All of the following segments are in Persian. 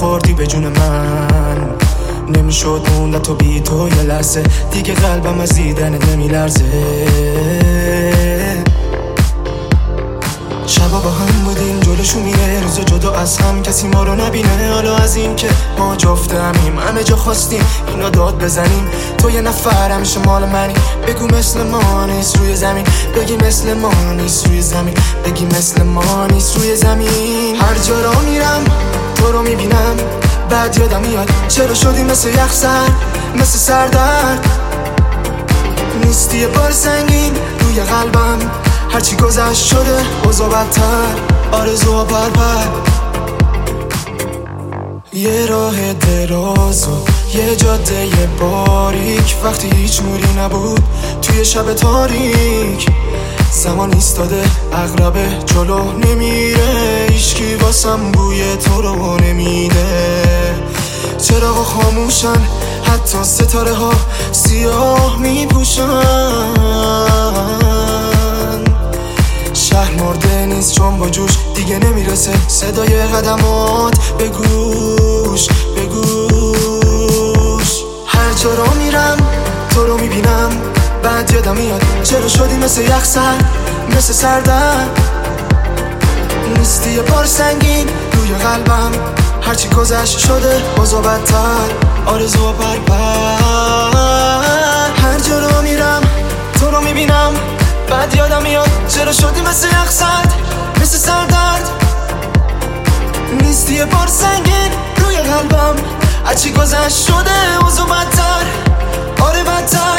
خوردی به جون من، نمیشد موند تو بی تو یه لحظه دیگه، قلبم از دیدنت نمیلرزه. شبا با هم بودیم جلوشو میره، روز جدا از هم کسی ما رو نبینه. حالا از این که ما جفت همیم همه جا خواستیم اینا داد بزنیم، تو یه نفر همیشه مال منی. بگو مثل ما نیست روی زمین، بگی مثل ما نیست روی زمین، بگی مثل ما نیست روی زمین. هر جا را میرم تو رو میبینم، بعد یادم میاد چرا شدی مثل یخ سر، مثل سردرد. نیستی یه بار سنگین روی قلبم، هرچی گذشت شده اوضاع بدتر، آرزوها پرپر. یه راه دراز و یه جاده باریک، وقتی هیچ نوری نبود توی شب تاریک. زمان ایستاده عقربه جلو نمیره، هیچکی واسم بوی تو رو نمیده. چراغا خاموشن حتی ستاره ها سیاه میپوشن، شهر مرده نیست چون با جوش دیگه نمیرسه صدای قدمات به گوش به گوش. هر جا را میرم تو رو میبینم، بعد یادم میاد چرا شدی مثل یخ سر، مثل سردرد. نیستی یه بار سنگین روی قلبم، هرچی گذشت شده اوضاع بدتر، آرزوها پرپر. هر جا را میرم تو رو میبینم، بعد یادم میاد چرا شدی مثل یخ سر، مثل سردرد. نیستی یه بار سنگین روی قلبم، هرچی گذشت شده اوضاع بدتر، آره بدتر.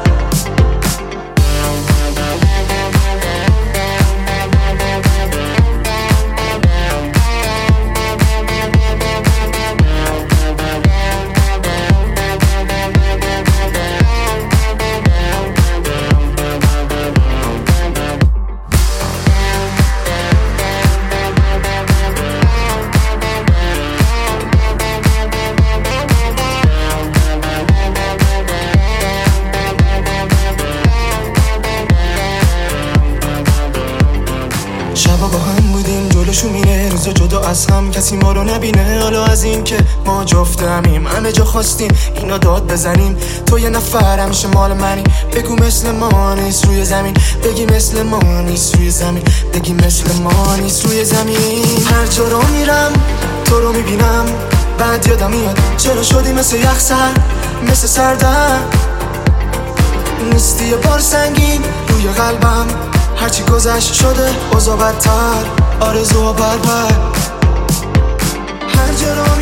شبا با هم بودیم جلوشو میره، روزا جدا از هم کسی ما رو نبینه. حالا از این که ما جفت همیم همه جا خواستیم اینا داد بزنیم، تو یه نفر همیشه مال منی. بگو مثل ما نیست روی زمین، بگی مثل ما نیست روی زمین، بگی مثل ما نیست روی زمین. هر جا رو میرم تو رو میبینم، بعد یادم میاد چرا شدی مثل یخ سر، مثل سردرد. نیستی یه بار سنگین روی قلبم، هرچی گذشت شده اوضاع بدتر، آرزوها پرپر. هر جا را